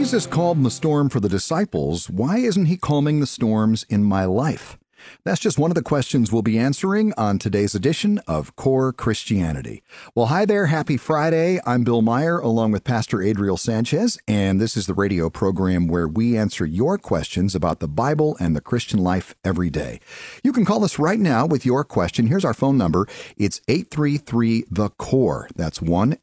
Jesus calmed the storm for the disciples. Why isn't he calming the storms in my life? That's just one of the questions we'll be answering on today's edition of Core Christianity. Well, hi there. Happy Friday. I'm Bill Meyer along with Pastor Adriel Sanchez, and this is the radio program where we answer your questions about the Bible and the Christian life every day. You can call us right now with your question. Here's our phone number. It's 833-THE-CORE. That's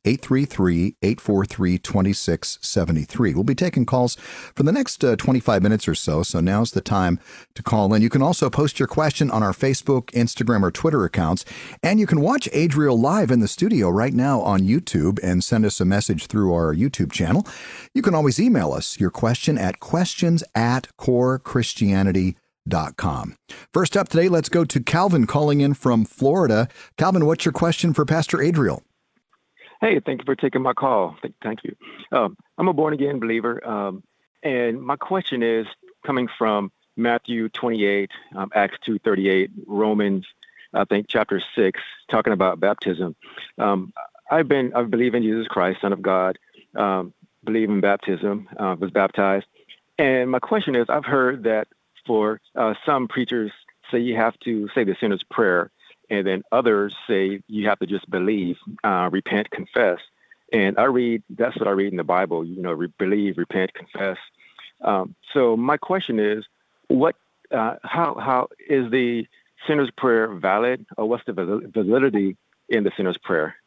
1-833-843-2673. We'll be taking calls for the next 25 minutes or so now's the time to call in. You can also post your question on our Facebook, Instagram, or Twitter accounts. And you can watch Adriel live in the studio right now on YouTube and send us a message through our YouTube channel. You can always email us your question at questions@corechristianity.com. First up today, let's go to Calvin calling in from Florida. Calvin, what's your question for Pastor Adriel? Hey, thank you for taking my call. Thank you. I'm a born-again believer, and my question is coming from Matthew 28, Acts 2:38, Romans, I think, chapter 6, talking about baptism. I believe in Jesus Christ, Son of God, believe in baptism, was baptized. And my question is, I've heard that for some preachers say you have to say the sinner's prayer, and then others say you have to just believe, repent, confess. And that's what I read in the Bible, believe, repent, confess. So my question is, how is the sinner's prayer valid, or what's the validity in the sinner's prayer?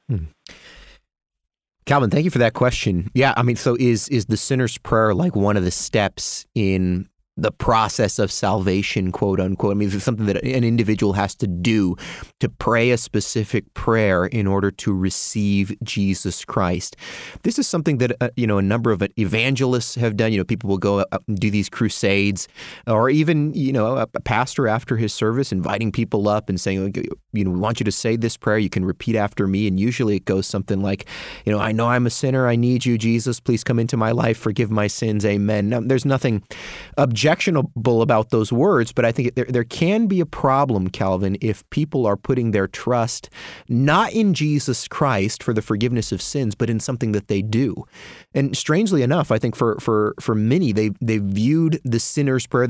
Calvin, thank you for that question. Yeah, so is the sinner's prayer like one of the steps in the process of salvation, quote unquote? Is it something that an individual has to do to pray a specific prayer in order to receive Jesus Christ? This is something that, a number of evangelists have done. People will go do these crusades, or even, a pastor after his service inviting people up and saying, we want you to say this prayer. You can repeat after me. And usually it goes something like, I know I'm a sinner. I need you, Jesus. Please come into my life. Forgive my sins. Amen. Now, there's nothing objectionable about those words, but I think there can be a problem, Calvin, if people are putting their trust not in Jesus Christ for the forgiveness of sins, but in something that they do. And strangely enough, I think for many, they viewed the sinner's prayer,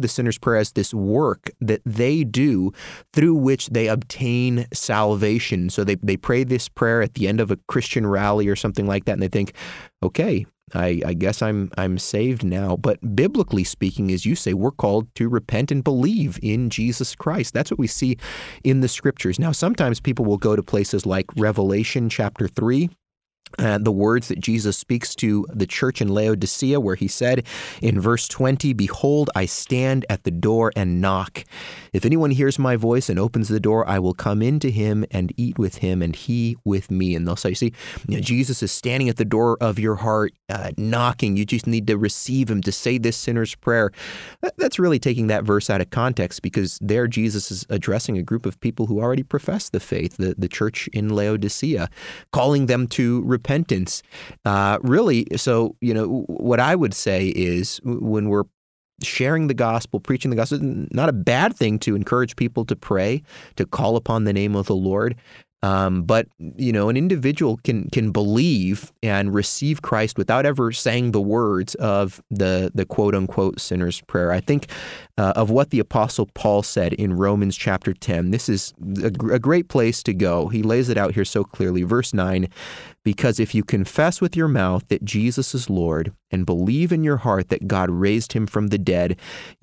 as this work that they do through which they obtain salvation. So they pray this prayer at the end of a Christian rally or something like that, and they think, okay, I guess I'm saved now. But biblically speaking, as you say, we're called to repent and believe in Jesus Christ. That's what we see in the scriptures. Now, sometimes people will go to places like Revelation chapter 3, the words that Jesus speaks to the church in Laodicea, where he said in verse 20, "Behold, I stand at the door and knock. If anyone hears my voice and opens the door, I will come into him and eat with him and he with me." And they'll say, see, Jesus is standing at the door of your heart, knocking. You just need to receive him, to say this sinner's prayer. That's really taking that verse out of context, because there Jesus is addressing a group of people who already profess the faith, the church in Laodicea, calling them to repentance. Really, so, what I would say is when we're sharing the gospel, preaching the gospel, it's not a bad thing to encourage people to pray, to call upon the name of the Lord. But, an individual can believe and receive Christ without ever saying the words of the quote-unquote sinner's prayer. I think of what the Apostle Paul said in Romans chapter 10. This is a great place to go. He lays it out here so clearly. Verse 9, "Because if you confess with your mouth that Jesus is Lord and believe in your heart that God raised him from the dead,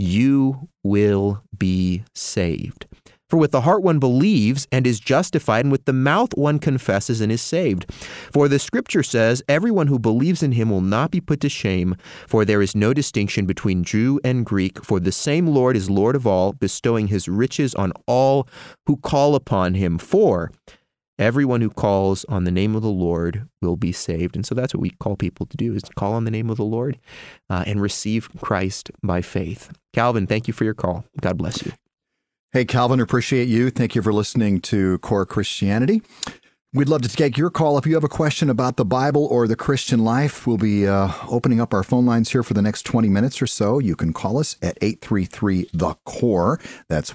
you will be saved. For with the heart one believes and is justified, and with the mouth one confesses and is saved. For the scripture says, everyone who believes in him will not be put to shame, for there is no distinction between Jew and Greek, for the same Lord is Lord of all, bestowing his riches on all who call upon him. For everyone who calls on the name of the Lord will be saved." And so that's what we call people to do, is to call on the name of the Lord and receive Christ by faith. Calvin, thank you for your call. God bless you. Hey, Calvin, appreciate you. Thank you for listening to Core Christianity. We'd love to take your call if you have a question about the Bible or the Christian life. We'll be opening up our phone lines here for the next 20 minutes or so. You can call us at 833-THE-CORE. That's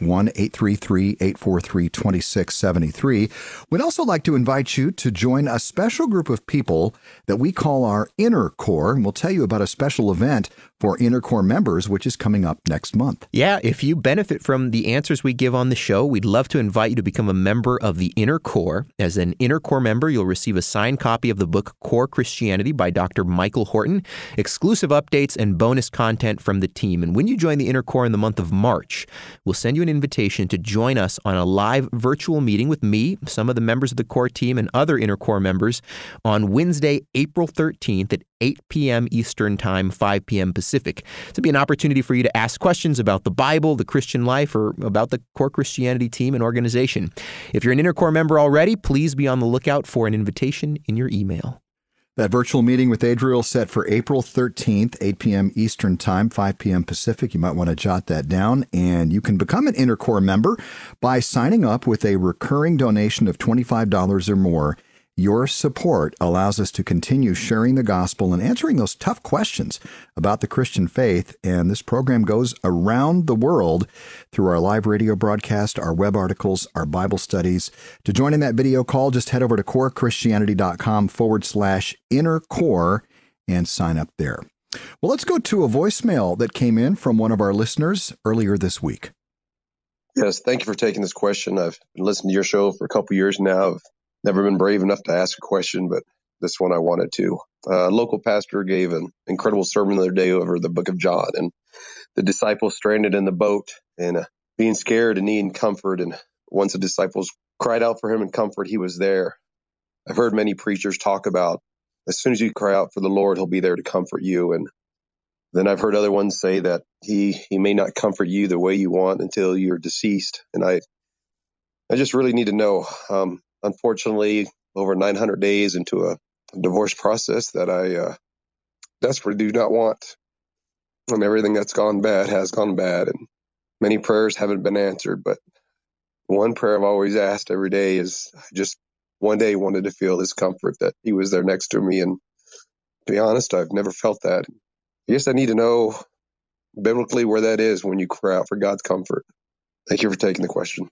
1-833-843-2673. We'd also like to invite you to join a special group of people that we call our Inner Core, and we'll tell you about a special event for Inner Core members, which is coming up next month. Yeah, if you benefit from the answers we give on the show, we'd love to invite you to become a member of the Inner Core. As an Inner Core member, you'll receive a signed copy of the book Core Christianity by Dr. Michael Horton, exclusive updates and bonus content from the team. And when you join the Inner Core in the month of March, we'll send you an invitation to join us on a live virtual meeting with me, some of the members of the Core team, and other Inner Core members on Wednesday, April 13th at 8 p.m. Eastern Time, 5 p.m. Pacific. It'll be an opportunity for you to ask questions about the Bible, the Christian life, or about the Core Christianity team and organization. If you're an Inner Core member already, please be on the lookout for an invitation in your email. That virtual meeting with Adriel set for April 13th, 8 p.m. Eastern Time, 5 p.m. Pacific. You might want to jot that down. And you can become an Inner Core member by signing up with a recurring donation of $25 or more. Your support allows us to continue sharing the gospel and answering those tough questions about the Christian faith. And this program goes around the world through our live radio broadcast, our web articles, our Bible studies. To join in that video call, just head over to corechristianity.com/Inner Core and sign up there. Well, let's go to a voicemail that came in from one of our listeners earlier this week. Yes, thank you for taking this question. I've been listening to your show for a couple years now. I've never been brave enough to ask a question, but this one I wanted to. A local pastor gave an incredible sermon the other day over the book of John, and the disciples stranded in the boat and being scared and needing comfort. And once the disciples cried out for him in comfort, he was there. I've heard many preachers talk about as soon as you cry out for the Lord, he'll be there to comfort you. And then I've heard other ones say that he may not comfort you the way you want until you're deceased. And I just really need to know. Unfortunately, over 900 days into a divorce process that I desperately do not want. And everything that's gone bad has gone bad. And many prayers haven't been answered. But one prayer I've always asked every day is I just one day wanted to feel his comfort, that he was there next to me. And to be honest, I've never felt that. I guess I need to know biblically where that is when you cry out for God's comfort. Thank you for taking the question.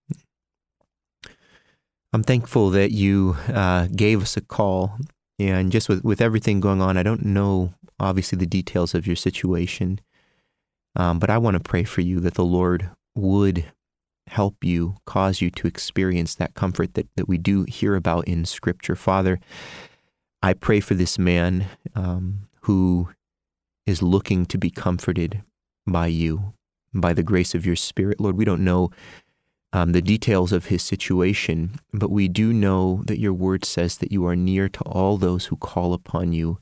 I'm thankful that you gave us a call, and just with everything going on, I don't know, obviously, the details of your situation, but I want to pray for you that the Lord would help you, cause you to experience that comfort that we do hear about in Scripture. Father, I pray for this man who is looking to be comforted by you, by the grace of your Spirit. Lord, we don't know the details of his situation, but we do know that your word says that you are near to all those who call upon you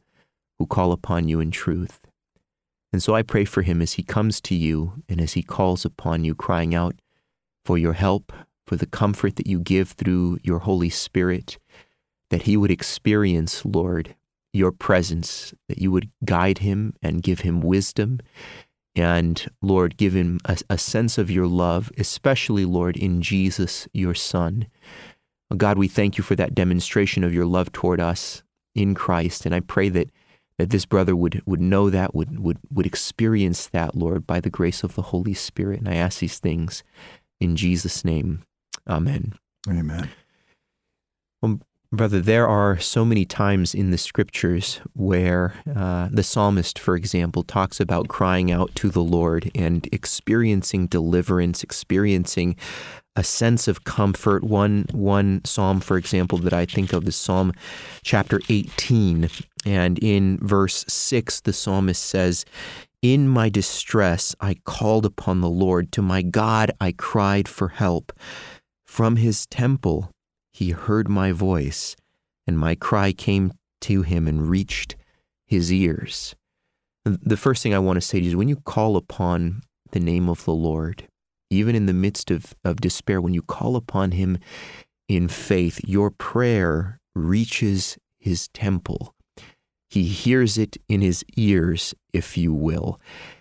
in truth. And so I pray for him as he comes to you and as he calls upon you, crying out for your help, for the comfort that you give through your Holy Spirit, that he would experience, Lord, your presence, that you would guide him and give him wisdom. And, Lord, give him a sense of your love, especially, Lord, in Jesus, your Son. God, we thank you for that demonstration of your love toward us in Christ. And I pray that this brother would know that, would experience that, Lord, by the grace of the Holy Spirit. And I ask these things in Jesus' name. Amen. Amen. Well, brother, there are so many times in the Scriptures where the psalmist, for example, talks about crying out to the Lord and experiencing deliverance, experiencing a sense of comfort. One psalm, for example, that I think of is Psalm chapter 18. And in verse 6, the psalmist says, "In my distress, I called upon the Lord. To my God, I cried for help. From his temple, he heard my voice, and my cry came to him and reached his ears." The first thing I want to say to you is when you call upon the name of the Lord, even in the midst of despair, when you call upon him in faith, your prayer reaches his temple. He hears it in his ears, if you will.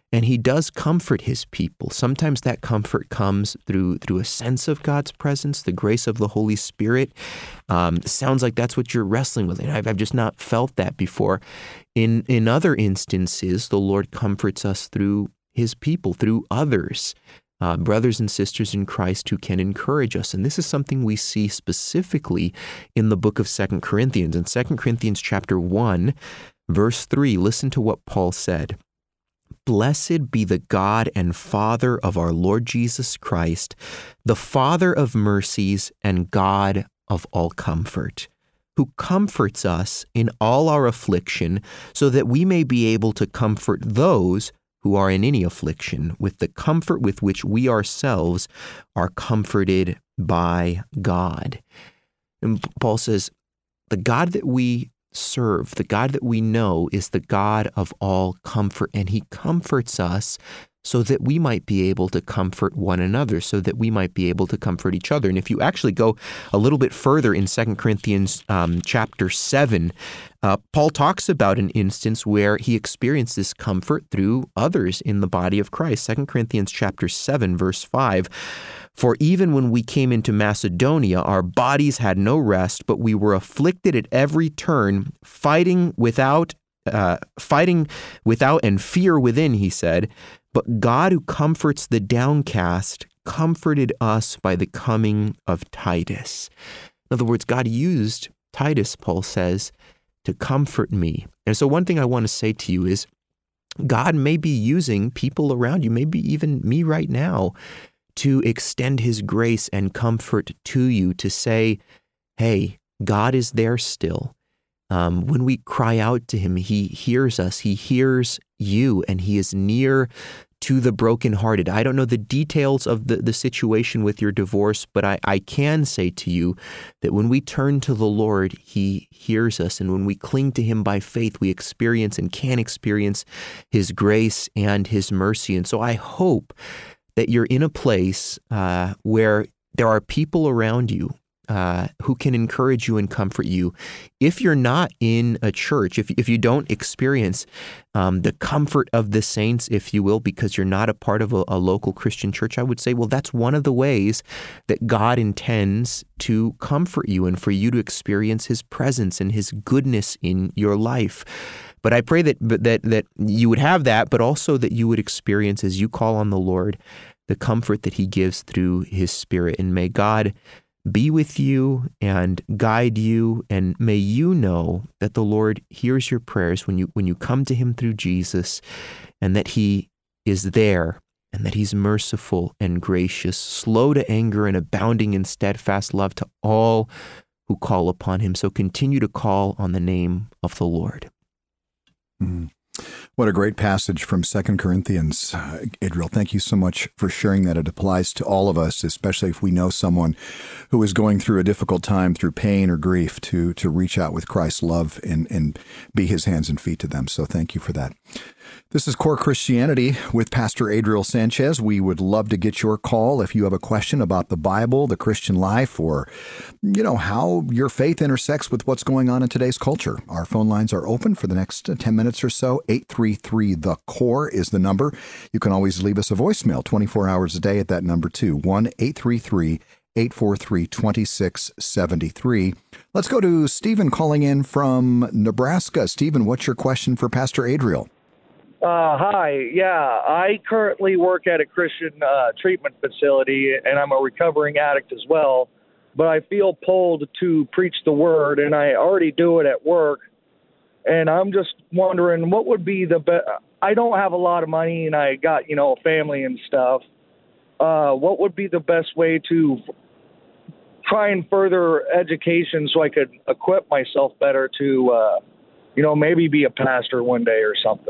And he does comfort his people. Sometimes that comfort comes through a sense of God's presence, the grace of the Holy Spirit. Sounds like that's what you're wrestling with. And I've just not felt that before. In other instances, the Lord comforts us through his people, through others, brothers and sisters in Christ who can encourage us. And this is something we see specifically in the book of 2 Corinthians. In 2 Corinthians chapter 1, verse 3, listen to what Paul said. Blessed be the God and Father of our Lord Jesus Christ, the Father of mercies and God of all comfort, who comforts us in all our affliction, so that we may be able to comfort those who are in any affliction with the comfort with which we ourselves are comforted by God. And Paul says, the God that we serve, the God that we know, is the God of all comfort, and he comforts us so that we might be able to comfort one another, so that we might be able to comfort each other. And if you actually go a little bit further in 2 Corinthians chapter 7, Paul talks about an instance where he experienced this comfort through others in the body of Christ. 2 Corinthians chapter 7, verse 5, for even when we came into Macedonia, our bodies had no rest, but we were afflicted at every turn, fighting without and fear within, he said. But God, who comforts the downcast, comforted us by the coming of Titus. In other words, God used Titus, Paul says, to comfort me. And so one thing I want to say to you is, God may be using people around you, maybe even me right now, to extend his grace and comfort to you, to say, hey, God is there still. When we cry out to him, he hears us, he hears you, and he is near to the brokenhearted. I don't know the details of the situation with your divorce, but I can say to you that when we turn to the Lord, he hears us. And when we cling to him by faith, we experience and can experience his grace and his mercy. And so I hope that you're in a place where there are people around you who can encourage you and comfort you. If you're not in a church, if you don't experience the comfort of the saints, if you will, because you're not a part of a local Christian church, I would say, well, that's one of the ways that God intends to comfort you and for you to experience his presence and his goodness in your life. But I pray that you would have that, but also that you would experience, as you call on the Lord, the comfort that he gives through his Spirit. And may God be with you and guide you, and may you know that the Lord hears your prayers when you come to him through Jesus, and that he is there, and that he's merciful and gracious, slow to anger and abounding in steadfast love to all who call upon him. So continue to call on the name of the Lord. Mm. What a great passage from 2 Corinthians. Adriel, thank you so much for sharing that. It applies to all of us, especially if we know someone who is going through a difficult time, through pain or grief, to reach out with Christ's love and be his hands and feet to them. So thank you for that. This is Core Christianity with Pastor Adriel Sanchez. We would love to get your call if you have a question about the Bible, the Christian life, or, how your faith intersects with what's going on in today's culture. Our phone lines are open for the next 10 minutes or so. 833-THE-CORE is the number. You can always leave us a voicemail 24 hours a day at that number, too. 1-833-843-2673. Let's go to Stephen calling in from Nebraska. Stephen, what's your question for Pastor Adriel? Hi. Yeah, I currently work at a Christian treatment facility, and I'm a recovering addict as well. But I feel pulled to preach the word, and I already do it at work. And I'm just wondering, what would be the best? I don't have a lot of money, and I got, a family and stuff. What would be the best way to try and further education so I could equip myself better to, maybe be a pastor one day or something?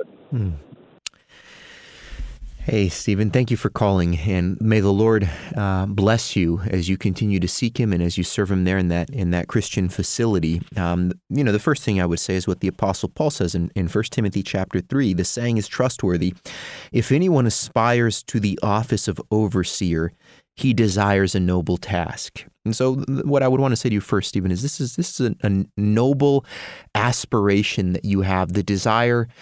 Hey, Stephen, thank you for calling, and may the Lord bless you as you continue to seek him and as you serve him there in that Christian facility. The first thing I would say is what the Apostle Paul says in 1 Timothy chapter 3. The saying is trustworthy. If anyone aspires to the office of overseer, he desires a noble task. And so what I would want to say to you first, Stephen, is this is a noble aspiration that you have, the desire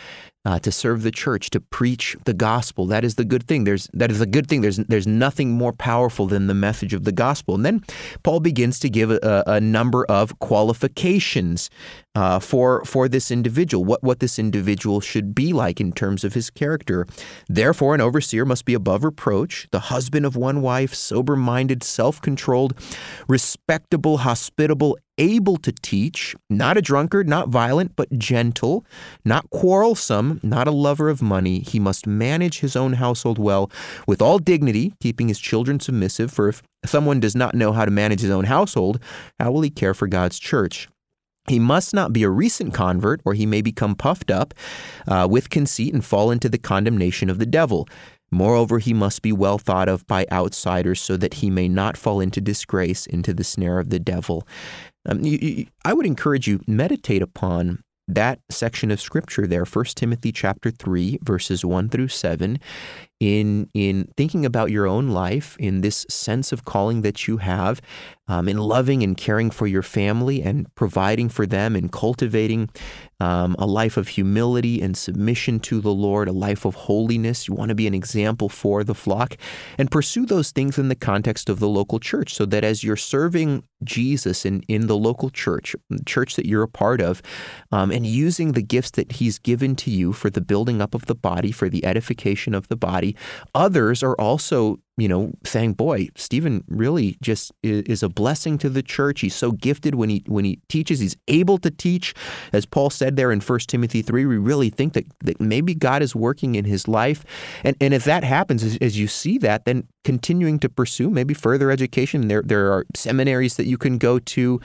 to serve the church, to preach the gospel. That is the good thing. That is a good thing. There's nothing more powerful than the message of the gospel. And then Paul begins to give a number of qualifications for this individual, what this individual should be like in terms of his character. Therefore, an overseer must be above reproach, the husband of one wife, sober-minded, self-controlled, respectable, hospitable, able to teach, not a drunkard, not violent, but gentle, not quarrelsome, not a lover of money. He must manage his own household well, with all dignity, keeping his children submissive. For if someone does not know how to manage his own household, how will he care for God's church? He must not be a recent convert, or he may become puffed up with conceit and fall into the condemnation of the devil. Moreover, he must be well thought of by outsiders, so that he may not fall into disgrace, into the snare of the devil. I would encourage you, meditate upon that section of Scripture there, 1 Timothy chapter 3, verses 1 through 7, in thinking about your own life, in this sense of calling that you have, in loving and caring for your family and providing for them and cultivating a life of humility and submission to the Lord, a life of holiness. You want to be an example for the flock, and pursue those things in the context of the local church, so that as you're serving Jesus in the local church, the church that you're a part of, and using the gifts that he's given to you for the building up of the body, for the edification of the body, others are also saying, boy, Stephen really just is a blessing to the church. He's so gifted when he teaches. He's able to teach. As Paul said there in 1 Timothy 3, we really think that maybe God is working in his life. And if that happens, as you see that, then continuing to pursue maybe further education. There are seminaries that you can go to.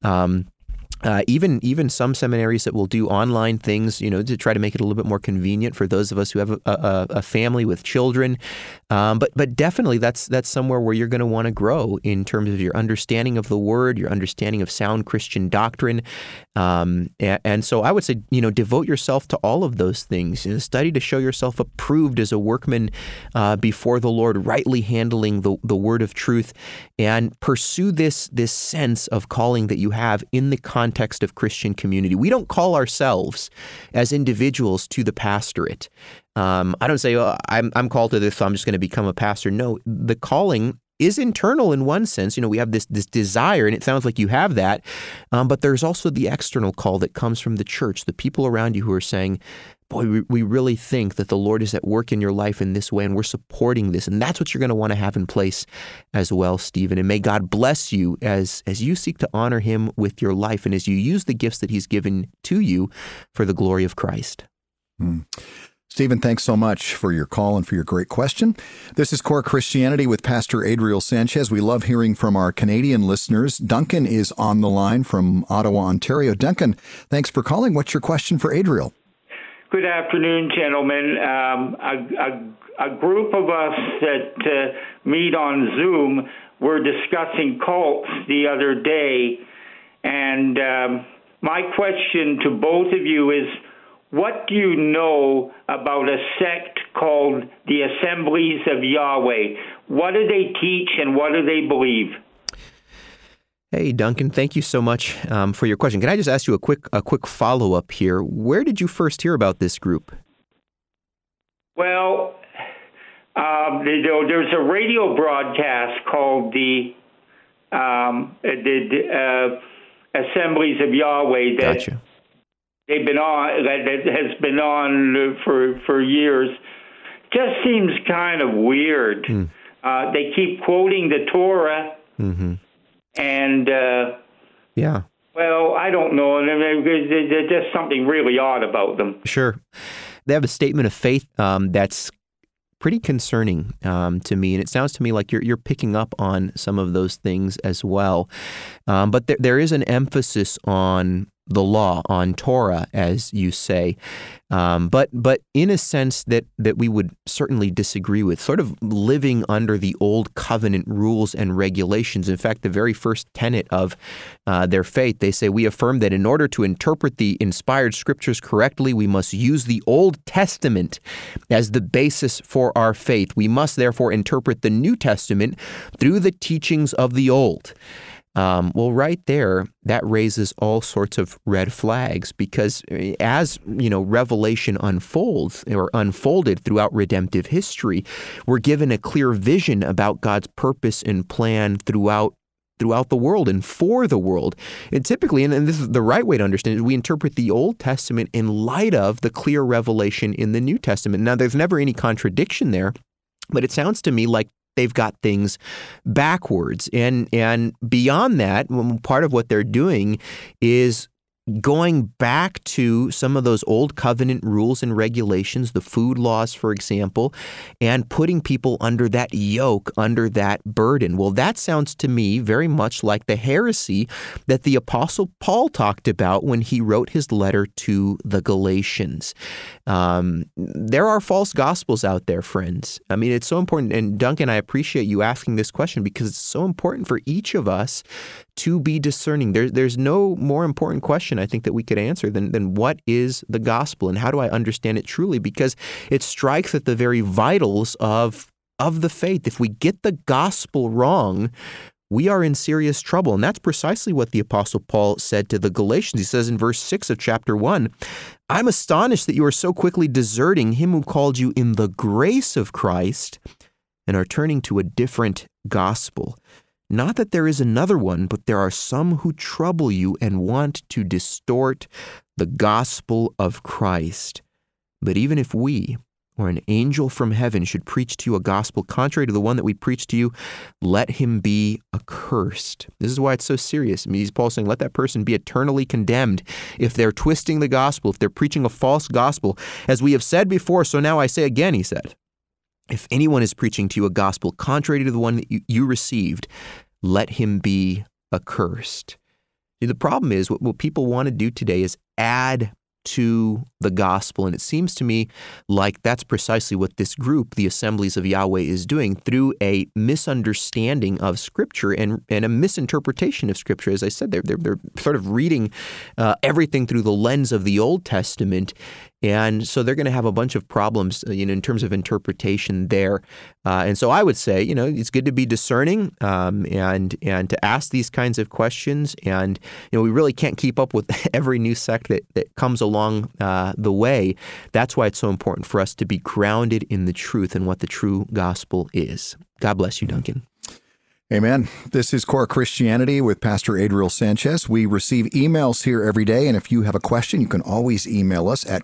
Even some seminaries that will do online things, to try to make it a little bit more convenient for those of us who have a family with children. But definitely that's somewhere where you're going to want to grow in terms of your understanding of the Word, your understanding of sound Christian doctrine. And so I would say, devote yourself to all of those things. Study to show yourself approved as a workman before the Lord, rightly handling the word of truth, and pursue this sense of calling that you have in the context of Christian community. We don't call ourselves as individuals to the pastorate. I don't say, I'm called to this, so I'm just going to become a pastor. No, the calling is internal in one sense. We have this desire, and it sounds like you have that. But there's also the external call that comes from the church, the people around you who are saying, boy, we really think that the Lord is at work in your life in this way, and we're supporting this. And that's what you're going to want to have in place as well, Stephen. And may God bless you as you seek to honor him with your life, and as you use the gifts that he's given to you for the glory of Christ. Stephen, thanks so much for your call and for your great question. This is Core Christianity with Pastor Adriel Sanchez. We love hearing from our Canadian listeners. Duncan is on the line from Ottawa, Ontario. Duncan, thanks for calling. What's your question for Adriel? Good afternoon, gentlemen. A group of us that meet on Zoom were discussing cults the other day, and my question to both of you is, what do you know about a sect called the Assemblies of Yahweh? What do they teach and what do they believe? Hey, Duncan, thank you so much for your question. Can I just ask you a quick follow-up here? Where did you first hear about this group? Well, there's a radio broadcast called the Assemblies of Yahweh that Gotcha. They've been on, that has been on for years. Just seems kind of weird. They keep quoting the Torah, and yeah. Well, I don't know. There's just something really odd about them. Sure, they have a statement of faith that's pretty concerning to me, and it sounds to me like you're picking up on some of those things as well. But there is an emphasis on the law, on Torah, as you say, but in a sense that we would certainly disagree with, sort of living under the old covenant rules and regulations. In fact, the very first tenet of their faith, they say, we affirm that in order to interpret the inspired scriptures correctly, we must use the Old Testament as the basis for our faith. We must therefore interpret the New Testament through the teachings of the Old. Well, right there, that raises all sorts of red flags, because as, Revelation unfolds or unfolded throughout redemptive history, we're given a clear vision about God's purpose and plan throughout the world and for the world. And typically, and this is the right way to understand it, we interpret the Old Testament in light of the clear revelation in the New Testament. Now, there's never any contradiction there, but it sounds to me like they've got things backwards. And beyond that, part of what they're doing is going back to some of those old covenant rules and regulations, the food laws, for example, and putting people under that yoke, under that burden. Well, that sounds to me very much like the heresy that the Apostle Paul talked about when he wrote his letter to the Galatians. There are false gospels out there, friends. I mean, it's so important. And Duncan, I appreciate you asking this question, because it's so important for each of us to be discerning. There's no more important question, I think, that we could answer than what is the gospel and how do I understand it truly? Because it strikes at the very vitals of the faith. If we get the gospel wrong, we are in serious trouble. And that's precisely what the Apostle Paul said to the Galatians. He says in verse 6 of chapter 1, "I'm astonished that you are so quickly deserting him who called you in the grace of Christ and are turning to a different gospel. Not that there is another one, but there are some who trouble you and want to distort the gospel of Christ. But even if we or an angel from heaven should preach to you a gospel contrary to the one that we preach to you, let him be accursed." This is why it's so serious. I mean, Paul saying, let that person be eternally condemned if they're twisting the gospel, if they're preaching a false gospel. As we have said before, so now I say again, he said, if anyone is preaching to you a gospel contrary to the one that you received, let him be accursed. See, the problem is what people want to do today is add to the gospel. And it seems to me like that's precisely what this group, the Assemblies of Yahweh, is doing through a misunderstanding of Scripture and a misinterpretation of Scripture. As I said, they're sort of reading everything through the lens of the Old Testament. And so they're going to have a bunch of problems, in terms of interpretation there. And so I would say, it's good to be discerning and to ask these kinds of questions. And, we really can't keep up with every new sect that comes along the way. That's why it's so important for us to be grounded in the truth and what the true gospel is. God bless you, Duncan. Amen. This is Core Christianity with Pastor Adriel Sanchez. We receive emails here every day, and if you have a question, you can always email us at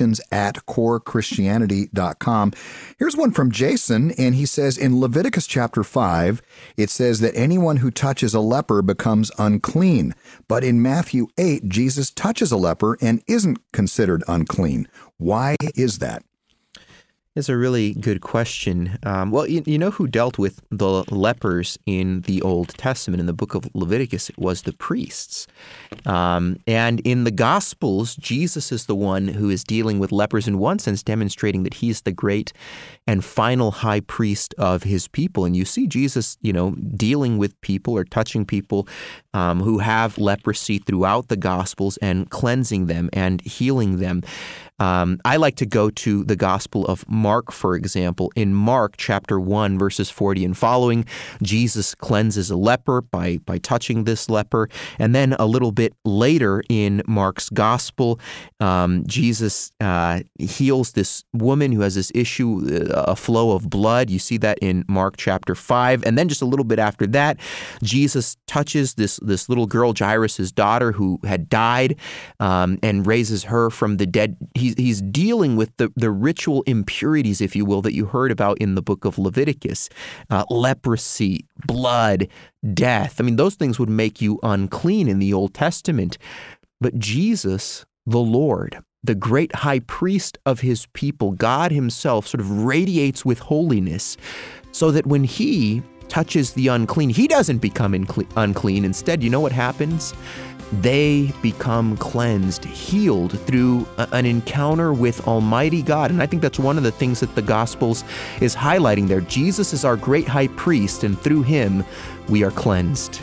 questions@corechristianity.com. Here's one from Jason, and he says, in Leviticus chapter 5, it says that anyone who touches a leper becomes unclean. But in Matthew 8, Jesus touches a leper and isn't considered unclean. Why is that? It's a really good question. Well, you know who dealt with the lepers in the Old Testament? In the book of Leviticus, it was the priests. And in the Gospels, Jesus is the one who is dealing with lepers in one sense, demonstrating that he's the great and final high priest of his people. And you see Jesus, dealing with people or touching people who have leprosy throughout the Gospels and cleansing them and healing them. I like to go to the Gospel of Mark, for example. In Mark chapter 1, verses 40 and following, Jesus cleanses a leper by touching this leper. And then a little bit later in Mark's Gospel, Jesus heals this woman who has this issue, a flow of blood. You see that in Mark chapter 5. And then just a little bit after that, Jesus touches this little girl, Jairus' daughter, who had died, and raises her from the dead. He's dealing with the ritual impurities, if you will, that you heard about in the book of Leviticus. Leprosy, blood, death. I mean, those things would make you unclean in the Old Testament. But Jesus, the Lord, the great high priest of his people, God himself, sort of radiates with holiness so that when he touches the unclean, he doesn't become unclean. Instead, you know what happens? They become cleansed, healed through an encounter with Almighty God. And I think that's one of the things that the Gospels is highlighting there. Jesus is our great high priest, and through him, we are cleansed.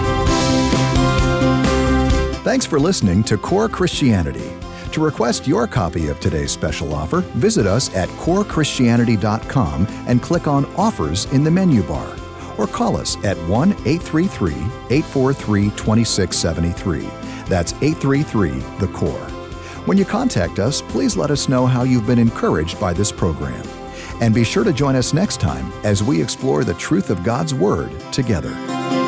Thanks for listening to Core Christianity. To request your copy of today's special offer, visit us at corechristianity.com and click on Offers in the menu bar. or call us at 1-833-843-2673. That's 833-THE-CORE. When you contact us, please let us know how you've been encouraged by this program. And be sure to join us next time as we explore the truth of God's Word together.